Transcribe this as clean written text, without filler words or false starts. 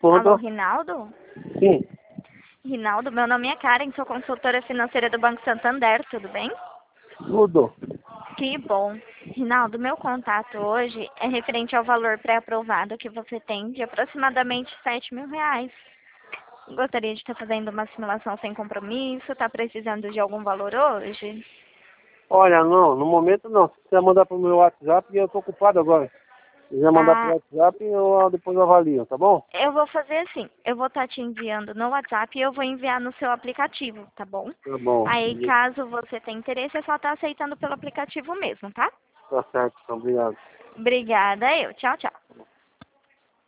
Alô, Pronto? Rinaldo? Sim, Rinaldo, meu nome é Karen, sou consultora financeira do Banco Santander, tudo bem? tudo. Que bom. Rinaldo, meu contato hoje é referente ao valor pré-aprovado que você tem de aproximadamente R$ 7.000. Gostaria de estar fazendo uma simulação sem compromisso, está precisando de algum valor hoje? Olha, não, no momento não. Se quiser mandar pro meu WhatsApp, eu tô ocupado agora. Se quiser mandar pro Ah, WhatsApp, eu depois eu avalio, tá bom? eu vou fazer assim, eu vou estar te enviando no WhatsApp e eu vou enviar no seu aplicativo, tá bom? Tá bom. Aí, caso você tenha interesse, é só estar aceitando pelo aplicativo mesmo, tá? Tá certo, então, obrigado. Obrigada, eu. Tchau, tchau.